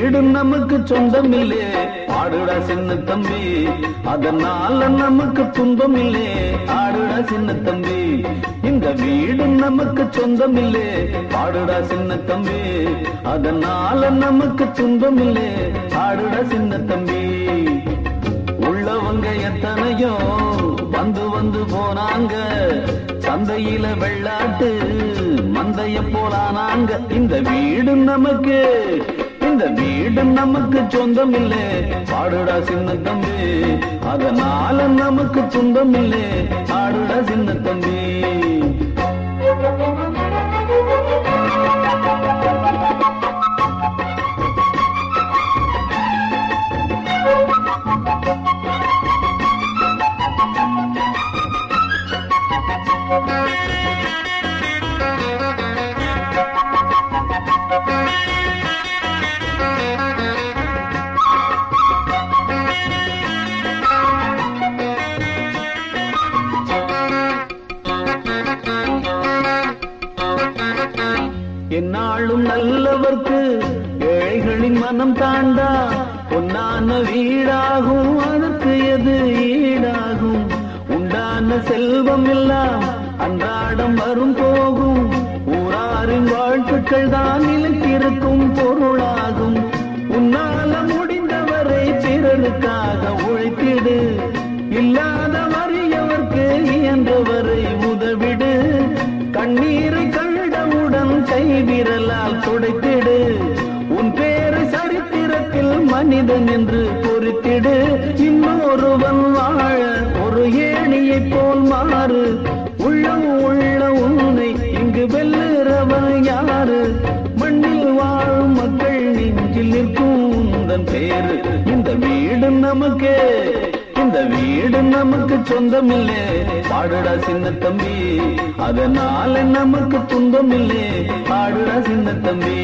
வீடு நமக்கு சொந்தம் இல்லே ஆடுடா சின்ன தம்பி, அதனால நமக்கு துன்பம் இல்லே ஆடுடா சின்ன தம்பி. இந்த வீடு நமக்கு சொந்தம் இல்லே ஆடுடா சின்ன தம்பி, அதனால நமக்கு துன்பம் இல்லே ஆடுடா சின்ன தம்பி. உள்ளவங்க எத்தனையோ வந்து வந்து போனாங்க, சந்தையில வெள்ளாட்டு மந்தைய போலானாங்க. இந்த வீடு நமக்கு, இந்த வீடு நமக்கு சொந்தம் இல்லே ஆடுடா சின்ன தம்பி, அதனால நமக்கு துன்பம் இல்லே ஆடுடா சின்ன தம்பி. என்னாலும் நல்லவர்க்கு ஏழைகளின் மனம் தாண்டா, பொன்னான வீடாகும் அதற்கு எது ஈடாகும். உண்டான செல்வம் எல்லாம் அன்றாடம் வரும் போகும், ஊராரின் வாழ்த்துக்கள் தான் நிலைத்திருக்கும் பொருளாகும். உன்னால முடிந்தவரை பிறருக்காக உழைத்திடு, இல்லாத வறியவர்க்கு இயன்றவரை உதவிடு. கண்ணீரை கண்டவுடன் கைவிரலால் துடைத்திடு, உன் பேரை சரித்திரத்தில் மனிதன் என்று பொறித்திடு. இன்னொருவன் வாழ ஒரு ஏணியை போல் மாறு, உள்ளம் உள்ள உன்னை இங்கு வெல்லுறவன் யாரு? மண்ணில் வாழும் மக்கள் நெஞ்சில் நிற்கும் உந்தன் பேரு. இந்த வீடு நமக்கு, இந்த வீடு நமக்கு சொந்தம் இல்லே பாடுடா சின்ன தம்பி, அதனால நமக்கு துன்பம் இல்லே பாடுடா சின்ன தம்பி.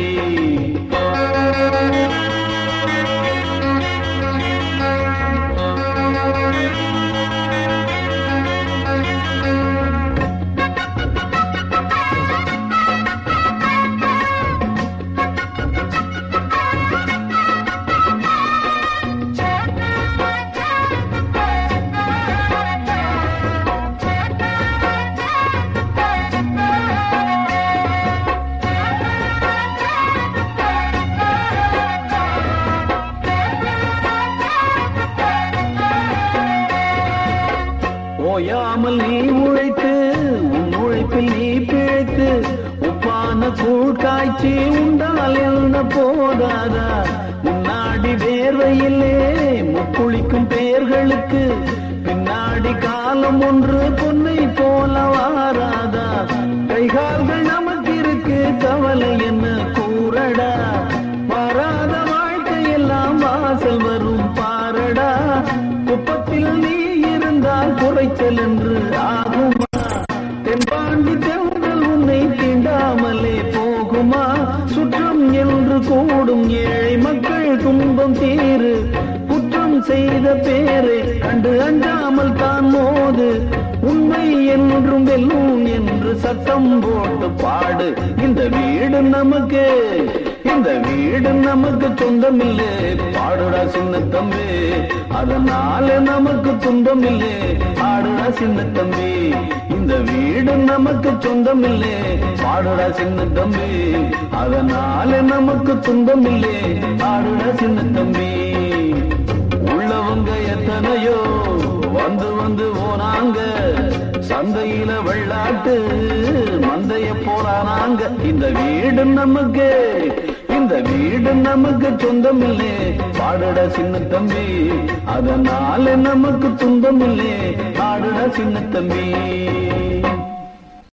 ஓயாமல் நீ உழைத்து உன் உழைப்பில் நீ பிழைத்து, உப்பான கூழ் காய்ச்சி உண்டால் என்ன போதாதா? முன்னாடி வேர்வையிலே முக்குளிக்கும் பெயர்களுக்கு பின்னாடி காலம் ஒன்று பொன்னை போல வாராதா? கைகால்கள் நமக்கு இருக்கு கவலை என்ன கூறடா? மாறாத வாழ்க்கையெல்லாம் வாசல் வரும் பாரடா. குப்பத்தில் நீ இருந்தால் குறைச்சல் என்று ஆகுமா? தென்பாண்டி தென்றல் உன்னை தீண்டாமலே போகுமா? சுற்றம் என்று கூடும் ஏழை மக்கள் துன்பம் தீரு, குற்றம் செய்த பேரை கண்டு அஞ்சாமல் தான் மோது. உண்மை என்றும் வெல்லும் என்று சத்தம் போட்டு பாடு. இந்த வீடு நமக்கு, இந்த வீடு நமக்கு சொந்தம் இல்லே பாடுடா சின்ன தம்பி, அதனால நமக்கு துன்பம் இல்லே பாடுடா சின்ன தம்பி. இந்த வீடு நமக்கு சொந்தம் இல்லே பாடுடா சின்ன தம்பி, அதனால நமக்கு துன்பம் இல்லே பாடுடா சின்ன தம்பி. உள்ளவங்க எத்தனையோ வந்து வந்து போனாங்க, சந்தையில வெள்ளாட்டு மந்தைய போறானாங்க. இந்த வீடு நமக்கு, இந்த வீடு நமக்கு சொந்தம் இல்லே பாடுடா சின்ன தம்பி, அதனால நமக்கு துன்பம் இல்லே பாடுடா சின்ன தம்பி.